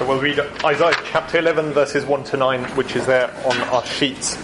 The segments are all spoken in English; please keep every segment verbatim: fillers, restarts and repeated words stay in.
So we'll read Isaiah chapter eleven, verses one to nine, which is there on our sheets.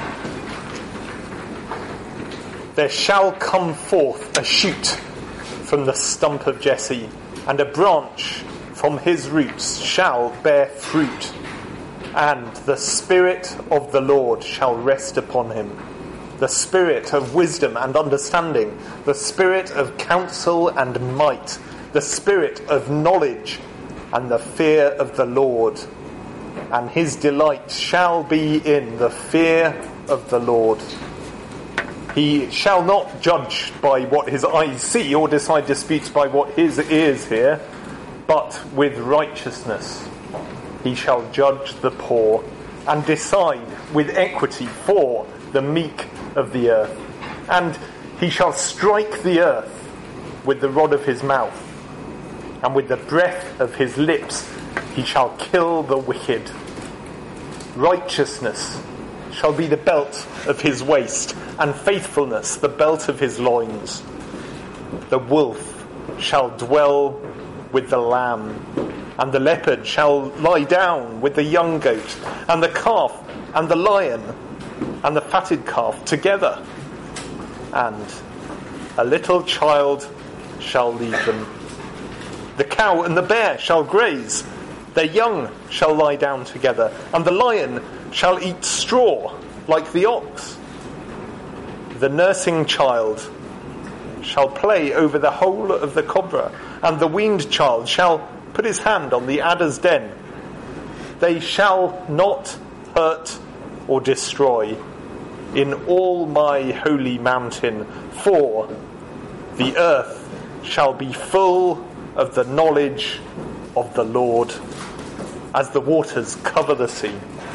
There shall come forth a shoot from the stump of Jesse, and a branch from his roots shall bear fruit. And the Spirit of the Lord shall rest upon him, the Spirit of wisdom and understanding, the Spirit of counsel and might, the Spirit of knowledge and the fear of the Lord. And his delight shall be in the fear of the Lord. He shall not judge by what his eyes see, or decide disputes by what his ears hear, but with righteousness he shall judge the poor, and decide with equity for the meek of the earth. And he shall strike the earth with the rod of his mouth, and with the breath of his lips he shall kill the wicked. Righteousness shall be the belt of his waist, and faithfulness the belt of his loins. The wolf shall dwell with the lamb, and the leopard shall lie down with the young goat, and the calf and the lion and the fatted calf together, and a little child shall lead them. The cow and the bear shall graze, their young shall lie down together, and the lion shall eat straw like the ox. The nursing child shall play over the hole of the cobra, and the weaned child shall put his hand on the adder's den. They shall not hurt or destroy in all my holy mountain, for the earth shall be full of the knowledge of the Lord, as the waters cover the sea.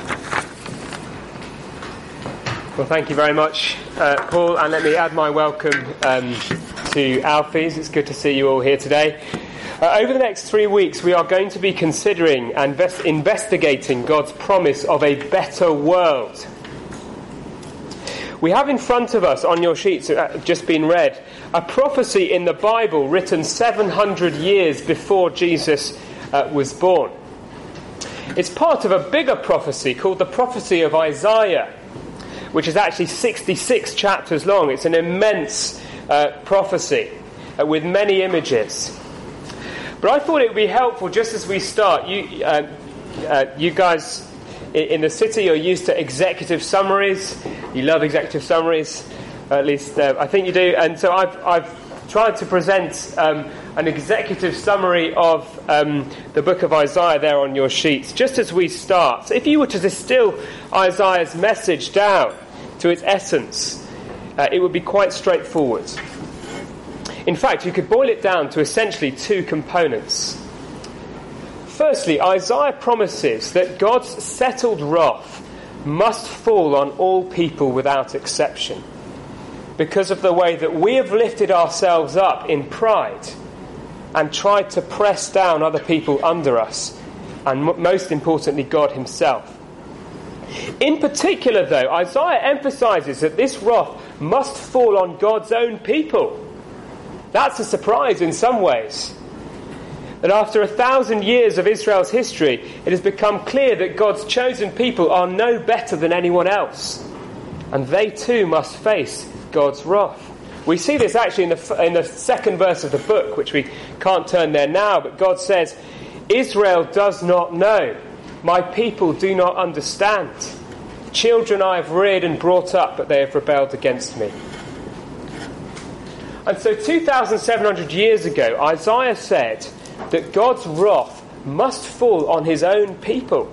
Well, thank you very much, uh, Paul, and let me add my welcome um, to Alfie's. It's good to see you all here today. Uh, over the next three weeks, we are going to be considering and invest- investigating God's promise of a better world. We have in front of us, on your sheets, uh, just been read, a prophecy in the Bible written seven hundred years before Jesus uh, was born. It's part of a bigger prophecy called the prophecy of Isaiah, which is actually sixty-six chapters long. It's an immense uh, prophecy uh, with many images. But I thought it would be helpful, just as we start, you, uh, uh, you guys in the city are used to executive summaries. You love executive summaries, at least uh, I think you do. And so I've, I've tried to present um, an executive summary of um, the book of Isaiah there on your sheets, just as we start. So if you were to distill Isaiah's message down to its essence, uh, it would be quite straightforward. In fact, you could boil it down to essentially two components. Firstly, Isaiah promises that God's settled wrath must fall on all people without exception, because of the way that we have lifted ourselves up in pride and tried to press down other people under us, and m- most importantly, God himself. In particular, though, Isaiah emphasises that this wrath must fall on God's own people. That's a surprise in some ways. That after a thousand years of Israel's history, it has become clear that God's chosen people are no better than anyone else, and they too must face God's wrath. We see this actually in the, in the second verse of the book, which we can't turn there now, but God says, Israel does not know, my people do not understand. Children I have reared and brought up, but they have rebelled against me. And so two thousand seven hundred years ago, Isaiah said that God's wrath must fall on his own people.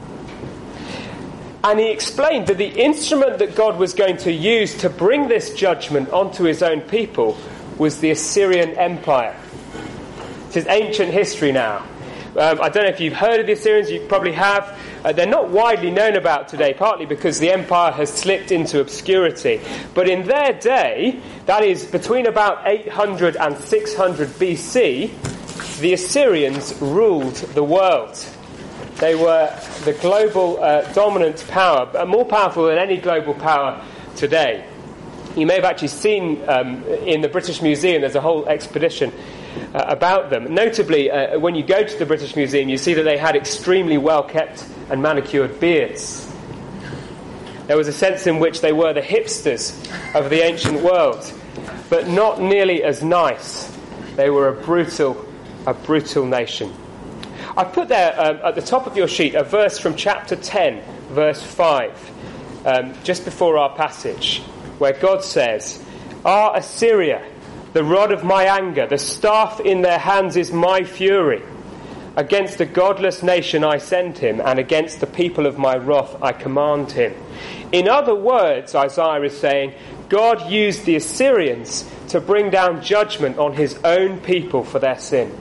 And he explained that the instrument that God was going to use to bring this judgment onto his own people was the Assyrian Empire. This is ancient history now. Um, I don't know if you've heard of the Assyrians, you probably have. Uh, they're not widely known about today, partly because the empire has slipped into obscurity. But in their day, that is between about eight hundred and six hundred B C, the Assyrians ruled the world. They were the global uh, dominant power, more powerful than any global power today. You may have actually seen um, in the British Museum, there's a whole expedition uh, about them. Notably, uh, when you go to the British Museum, you see that they had extremely well-kept and manicured beards. There was a sense in which they were the hipsters of the ancient world, but not nearly as nice. They were a brutal, a brutal nation. I put there um, at the top of your sheet a verse from chapter ten, verse five, um, just before our passage, where God says, "Ah, Assyria, the rod of my anger, the staff in their hands is my fury. Against the godless nation I send him, and against the people of my wrath I command him." In other words, Isaiah is saying, God used the Assyrians to bring down judgment on his own people for their sin.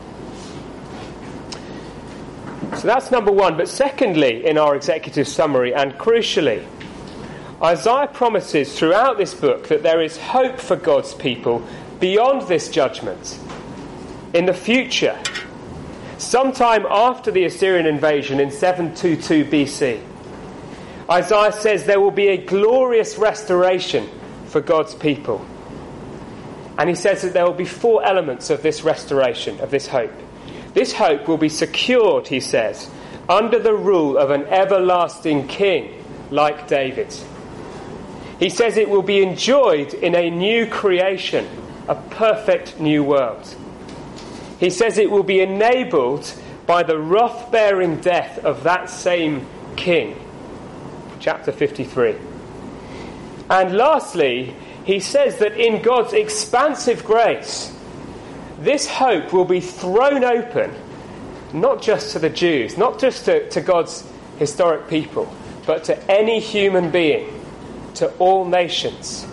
So that's number one. But secondly, in our executive summary, and crucially, Isaiah promises throughout this book that there is hope for God's people beyond this judgment. In the future, sometime after the Assyrian invasion in seven twenty-two B C, Isaiah says there will be a glorious restoration for God's people. And he says that there will be four elements of this restoration, of this hope. This hope will be secured, he says, under the rule of an everlasting king like David. He says it will be enjoyed in a new creation, a perfect new world. He says it will be enabled by the wrath-bearing death of that same king. Chapter fifty-three. And lastly, he says that in God's expansive grace, this hope will be thrown open, not just to the Jews, not just to, to God's historic people, but to any human being, to all nations.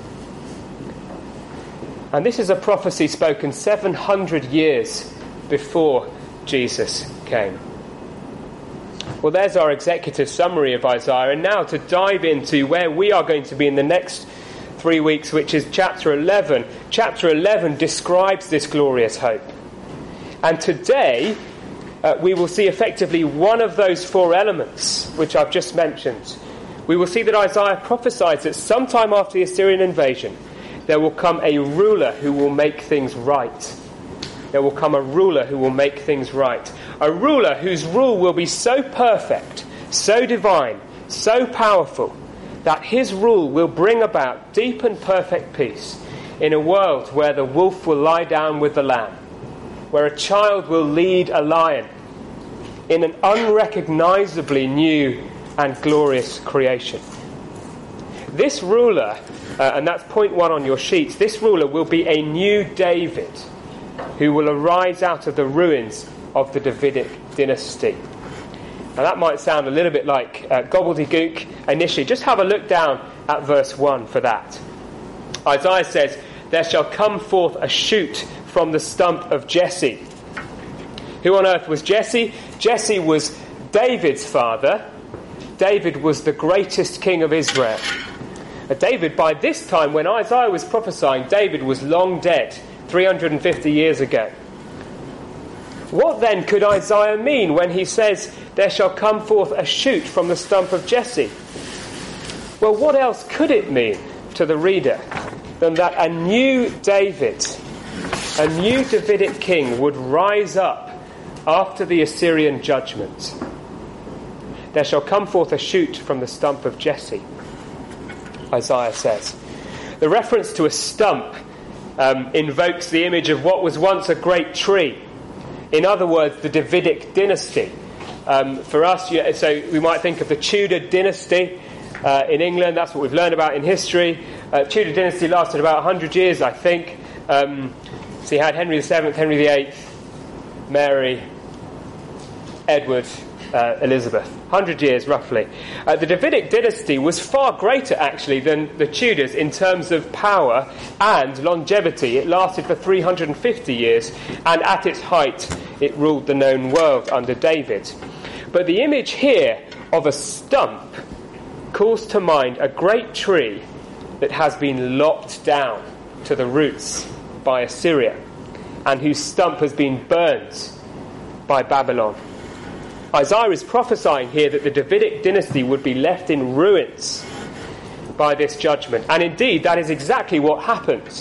And this is a prophecy spoken seven hundred years before Jesus came. Well, there's our executive summary of Isaiah. And now to dive into where we are going to be in the next three weeks, which is chapter eleven. Chapter eleven describes this glorious hope. And today, uh, we will see effectively one of those four elements, which I've just mentioned. We will see that Isaiah prophesies that sometime after the Assyrian invasion, there will come a ruler who will make things right. There will come a ruler who will make things right. A ruler whose rule will be so perfect, so divine, so powerful, that his rule will bring about deep and perfect peace in a world where the wolf will lie down with the lamb, where a child will lead a lion, in an unrecognisably new and glorious creation. This ruler, uh, and that's point one on your sheets, this ruler will be a new David who will arise out of the ruins of the Davidic dynasty. Now that might sound a little bit like uh, gobbledygook initially. Just have a look down at verse one for that. Isaiah says, "There shall come forth a shoot from the stump of Jesse." Who on earth was Jesse? Jesse was David's father. David was the greatest king of Israel. Uh, David, by this time, when Isaiah was prophesying, David was long dead, three hundred fifty years ago. What then could Isaiah mean when he says, "There shall come forth a shoot from the stump of Jesse"? Well, what else could it mean to the reader than that a new David, a new Davidic king, would rise up after the Assyrian judgment? There shall come forth a shoot from the stump of Jesse, Isaiah says. The reference to a stump um, invokes the image of what was once a great tree. In other words, the Davidic dynasty. Um, for us, so we might think of the Tudor dynasty uh, in England. That's what we've learned about in history. Uh, Tudor dynasty lasted about one hundred years, I think. Um, so you had Henry the seventh, Henry the eighth, Mary, Edward, uh, Elizabeth. one hundred years, roughly. Uh, the Davidic dynasty was far greater, actually, than the Tudors in terms of power and longevity. It lasted for three hundred fifty years, and at its height, it ruled the known world under David. But the image here of a stump calls to mind a great tree that has been lopped down to the roots by Assyria, and whose stump has been burnt by Babylon. Isaiah is prophesying here that the Davidic dynasty would be left in ruins by this judgment. And indeed, that is exactly what happens.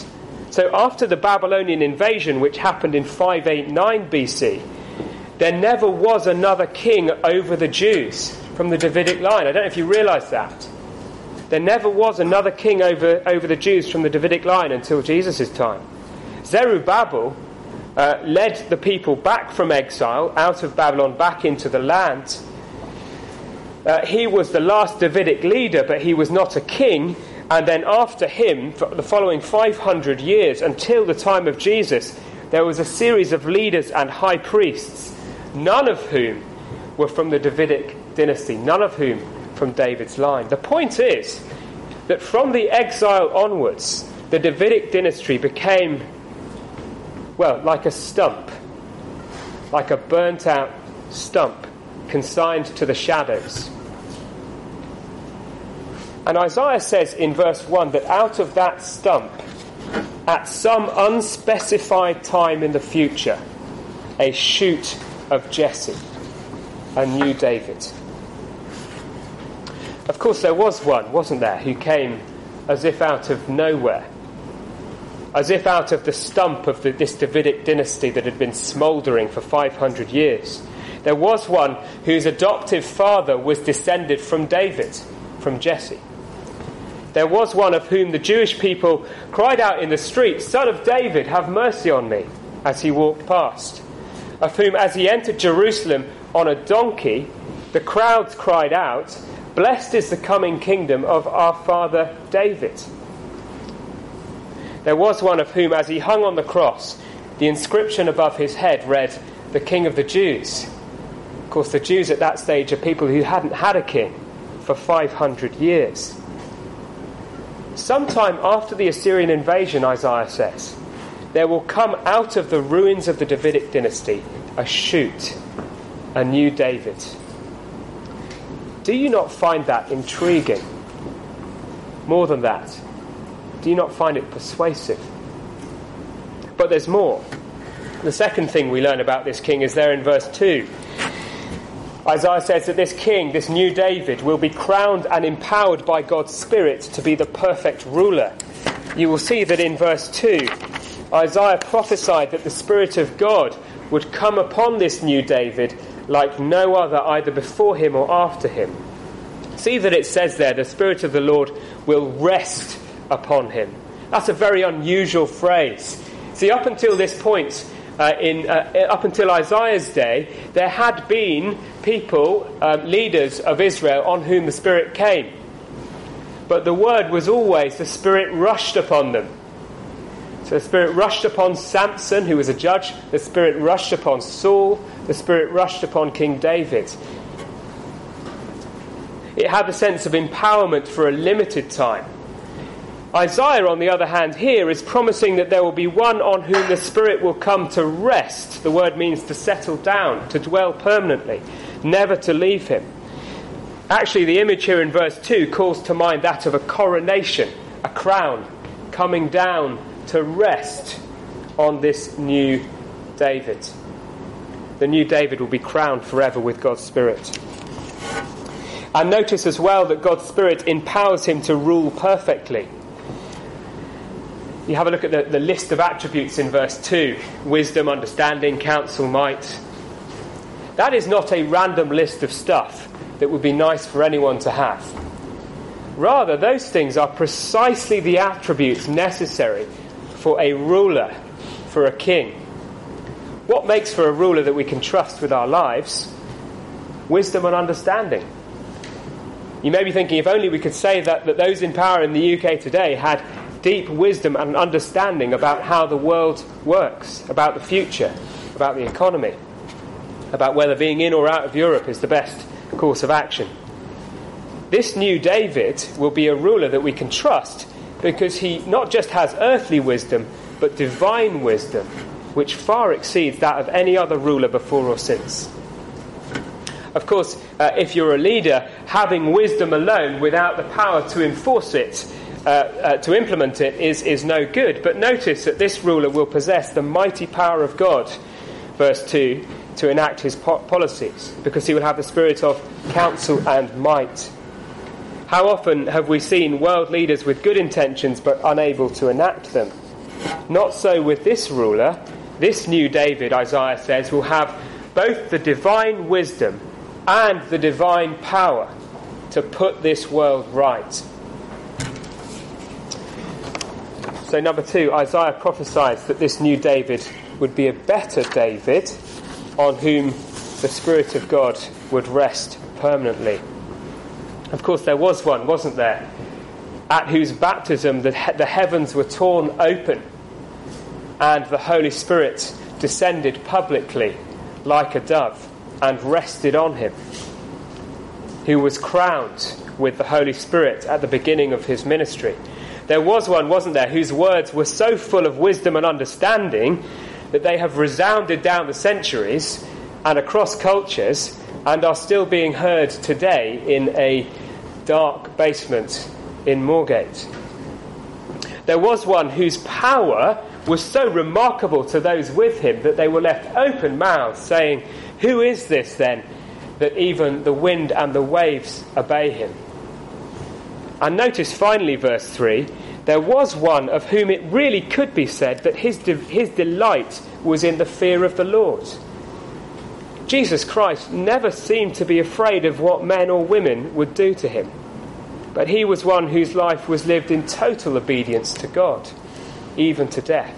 So after the Babylonian invasion, which happened in five eighty-nine B C, there never was another king over the Jews from the Davidic line. I don't know if you realise that. There never was another king over, over the Jews from the Davidic line until Jesus' time. Zerubbabel uh, led the people back from exile, out of Babylon, back into the land. Uh, he was the last Davidic leader, but he was not a king. And then after him, for the following five hundred years, until the time of Jesus, there was a series of leaders and high priests, none of whom were from the Davidic dynasty, none of whom from David's line. The point is that from the exile onwards, the Davidic dynasty became, well, like a stump, like a burnt-out stump, consigned to the shadows. And Isaiah says in verse one that out of that stump, at some unspecified time in the future, a shoot of Jesse, a new David. Of course, there was one, wasn't there, who came as if out of nowhere, as if out of the stump of the, this Davidic dynasty that had been smouldering for five hundred years. There was one whose adoptive father was descended from David, from Jesse. There was one of whom the Jewish people cried out in the street, "Son of David, have mercy on me," as he walked past. Of whom, as he entered Jerusalem on a donkey, the crowds cried out, "Blessed is the coming kingdom of our father David." There was one of whom, as he hung on the cross, the inscription above his head read, "The King of the Jews." Of course, the Jews at that stage are people who hadn't had a king for five hundred years. Sometime after the Assyrian invasion, Isaiah says, there will come out of the ruins of the Davidic dynasty a shoot, a new David. Do you not find that intriguing? More than that, do you not find it persuasive? But there's more. The second thing we learn about this king is there in verse two. Isaiah says that this king, this new David, will be crowned and empowered by God's Spirit to be the perfect ruler. You will see that in verse two, Isaiah prophesied that the Spirit of God would come upon this new David like no other, either before him or after him. See that it says there, the Spirit of the Lord will rest upon him. That's a very unusual phrase. See, up until this point, Uh, in, uh, up until Isaiah's day, there had been people, uh, leaders of Israel, on whom the Spirit came. But the word was always, the Spirit rushed upon them. So the Spirit rushed upon Samson, who was a judge. The Spirit rushed upon Saul. The Spirit rushed upon King David. It had the sense of empowerment for a limited time. Isaiah, on the other hand, here is promising that there will be one on whom the Spirit will come to rest. The word means to settle down, to dwell permanently, never to leave him. Actually, the image here in verse two calls to mind that of a coronation, a crown, coming down to rest on this new David. The new David will be crowned forever with God's Spirit. And notice as well that God's Spirit empowers him to rule perfectly. You have a look at the, the list of attributes in verse two. Wisdom, understanding, counsel, might. That is not a random list of stuff that would be nice for anyone to have. Rather, those things are precisely the attributes necessary for a ruler, for a king. What makes for a ruler that we can trust with our lives? Wisdom and understanding. You may be thinking, if only we could say that, that those in power in the U K today had deep wisdom and understanding about how the world works, about the future, about the economy, about whether being in or out of Europe is the best course of action. This new David will be a ruler that we can trust because he not just has earthly wisdom, but divine wisdom, which far exceeds that of any other ruler before or since. Of course, uh, if you're a leader, having wisdom alone without the power to enforce it, Uh, uh, to implement it is, is no good. But notice that this ruler will possess the mighty power of God, verse two, to enact his po- policies, because he will have the spirit of counsel and might. How often have we seen world leaders with good intentions but unable to enact them? Not so with this ruler. This new David, Isaiah says, will have both the divine wisdom and the divine power to put this world right. So number two, Isaiah prophesies that this new David would be a better David on whom the Spirit of God would rest permanently. Of course, there was one, wasn't there, at whose baptism the, he- the heavens were torn open and the Holy Spirit descended publicly like a dove and rested on him, who was crowned with the Holy Spirit at the beginning of his ministry. There was one, wasn't there, whose words were so full of wisdom and understanding that they have resounded down the centuries and across cultures and are still being heard today in a dark basement in Moorgate. There was one whose power was so remarkable to those with him that they were left open-mouthed, saying, "Who is this then, that even the wind and the waves obey him?" And notice finally verse three, there was one of whom it really could be said that his, de- his delight was in the fear of the Lord. Jesus Christ never seemed to be afraid of what men or women would do to him. But he was one whose life was lived in total obedience to God, even to death.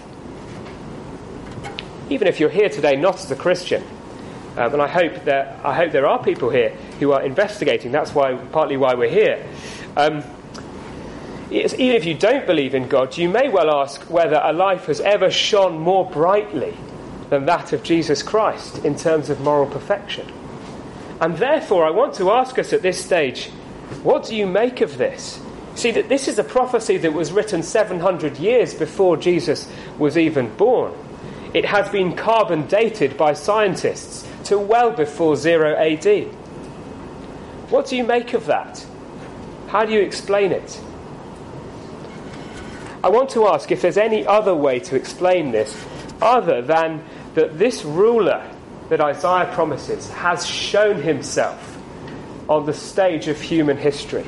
Even if you're here today not as a Christian, um, and I hope that I hope there are people here who are investigating. That's why partly why we're here. Um, it's, even if you don't believe in God, you may well ask whether a life has ever shone more brightly than that of Jesus Christ in terms of moral perfection. And therefore, I want to ask us at this stage, what do you make of this? See, that this is a prophecy that was written seven hundred years before Jesus was even born. It has been carbon dated by scientists to well before zero A D. What do you make of that? How do you explain it? I want to ask if there's any other way to explain this other than that this ruler that Isaiah promises has shown himself on the stage of human history.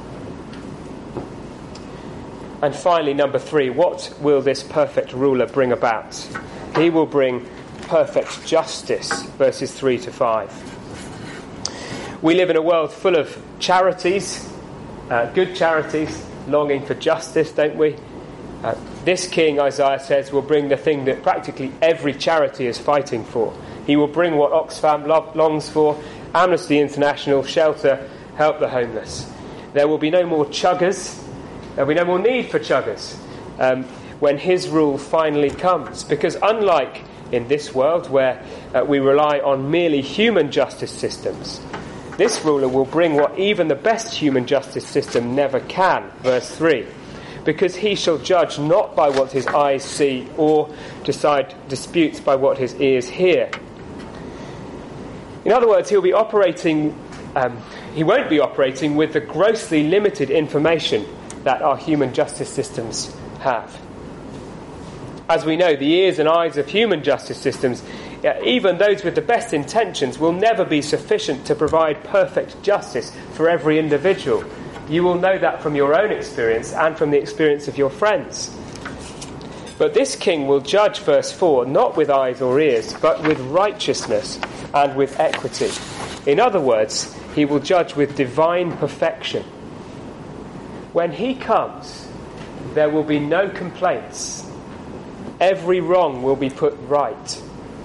And finally, number three, what will this perfect ruler bring about? He will bring perfect justice, verses three to five. We live in a world full of charities, uh, good charities, longing for justice, don't we? Uh, this king, Isaiah says, will bring the thing that practically every charity is fighting for. He will bring what Oxfam lo- longs for: Amnesty International, shelter, help the homeless. There will be no more chuggers. There will be no more need for chuggers um, when his rule finally comes. Because unlike in this world where uh, we rely on merely human justice systems, this ruler will bring what even the best human justice system never can. Verse three. Because he shall judge not by what his eyes see, or decide disputes by what his ears hear. In other words, he'll be operating, um, he won't be operating with the grossly limited information that our human justice systems have. As we know, the ears and eyes of human justice systems, even those with the best intentions, will never be sufficient to provide perfect justice for every individual. You will know that from your own experience and from the experience of your friends. But this king will judge, verse four, not with eyes or ears, but with righteousness and with equity. In other words, he will judge with divine perfection. When he comes, there will be no complaints. Every wrong will be put right.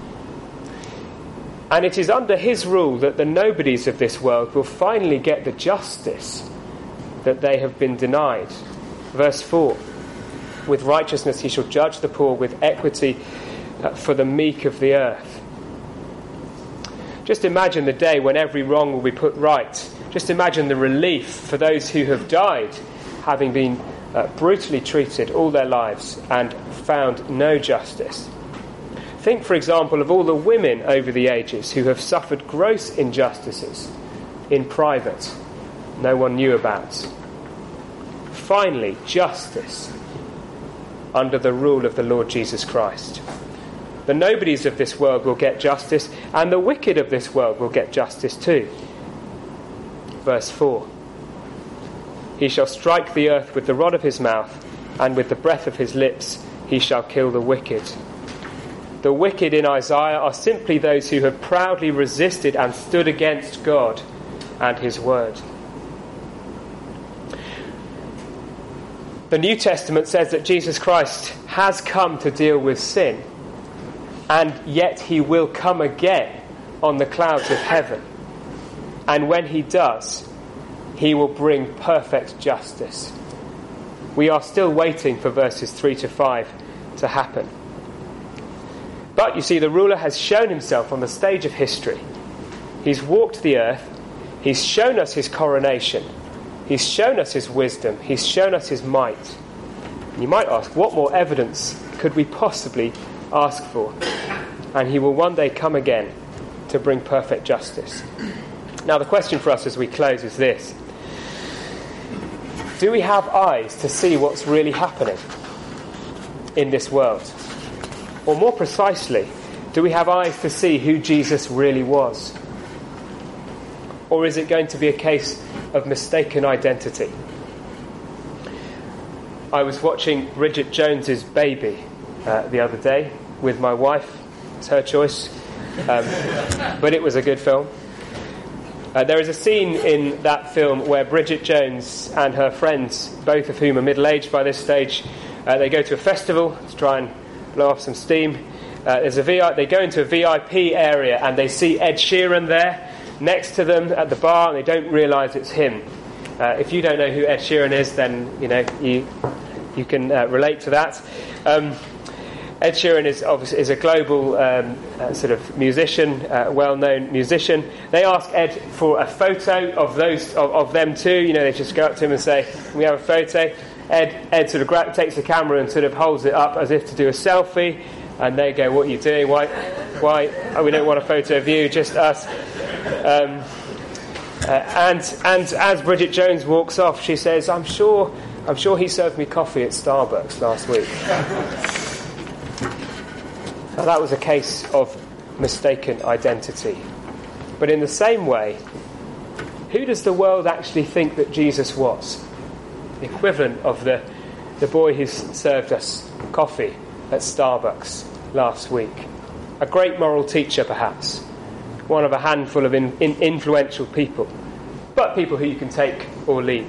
And it is under his rule that the nobodies of this world will finally get the justice that they have been denied. Verse four, with righteousness he shall judge the poor, with equity uh, for the meek of the earth. Just imagine the day when every wrong will be put right. Just imagine the relief for those who have died, having been uh, brutally treated all their lives and found no justice. Think, for example, of all the women over the ages who have suffered gross injustices in private, no one knew about. Finally, justice under the rule of the Lord Jesus Christ. The nobodies of this world will get justice, and the wicked of this world will get justice too. Verse four. He shall strike the earth with the rod of his mouth, and with the breath of his lips he shall kill the wicked. The wicked in Isaiah are simply those who have proudly resisted and stood against God and his word. The New Testament says that Jesus Christ has come to deal with sin, and yet he will come again on the clouds of heaven. And when he does, he will bring perfect justice. We are still waiting for verses three to five to happen. But you see, the ruler has shown himself on the stage of history. He's walked the earth. He's shown us his coronation. He's shown us his wisdom. He's shown us his might. And you might ask, what more evidence could we possibly ask for? And he will one day come again to bring perfect justice. Now, the question for us as we close is this. Do we have eyes to see what's really happening in this world? Or more precisely, do we have eyes to see who Jesus really was? Or is it going to be a case of mistaken identity? I was watching Bridget Jones's Baby uh, the other day with my wife. It's her choice. Um, but it was a good film. Uh, there is a scene in that film where Bridget Jones and her friends, both of whom are middle-aged by this stage, uh, they go to a festival to try and blow off some steam. Uh, there's a V I, they go into a V I P area and they see Ed Sheeran there next to them at the bar, and they don't realise it's him. Uh, if you don't know who Ed Sheeran is, then you know you you can uh, relate to that. Um, Ed Sheeran is obviously is a global um, uh, sort of musician, uh, well-known musician. They ask Ed for a photo of those of, of them two. You know, they just go up to him and say, "We have a photo." Ed Ed sort of gra- takes the camera and sort of holds it up as if to do a selfie, and they go, "What are you doing? Why? Why? Oh, we don't want a photo of you, just us." Um, uh, and and as Bridget Jones walks off, she says, "I'm sure, I'm sure he served me coffee at Starbucks last week." Now, that was a case of mistaken identity. But in the same way, who does the world actually think that Jesus was? The equivalent of the, the boy who served us coffee at Starbucks last week. A great moral teacher, perhaps. One of a handful of in, in influential people. But people who you can take or leave.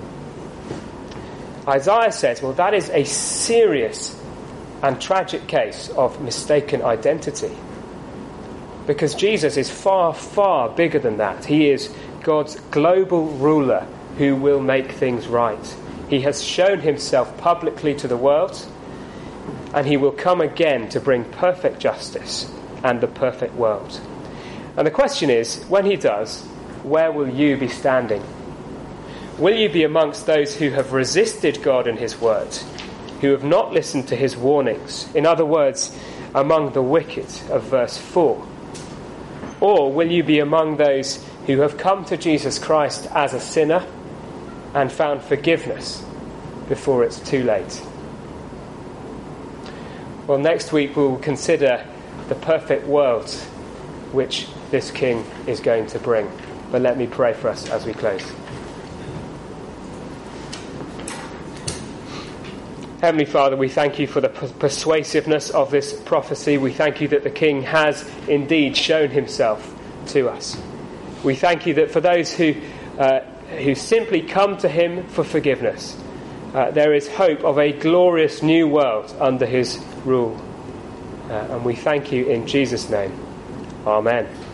Isaiah says, well, that is a serious and tragic case of mistaken identity. Because Jesus is far, far bigger than that. He is God's global ruler who will make things right. He has shown himself publicly to the world, and he will come again to bring perfect justice and the perfect world. And the question is, when he does, where will you be standing? Will you be amongst those who have resisted God and his word, who have not listened to his warnings? In other words, among the wicked of verse four. Or will you be among those who have come to Jesus Christ as a sinner and found forgiveness before it's too late? Well, next week we'll consider the perfect world which this king is going to bring. But let me pray for us as we close. Heavenly Father, we thank you for the persuasiveness of this prophecy. We thank you that the King has indeed shown himself to us. We thank you that for those who uh, who simply come to him for forgiveness, uh, there is hope of a glorious new world under his rule. Uh, and we thank you in Jesus' name. Amen.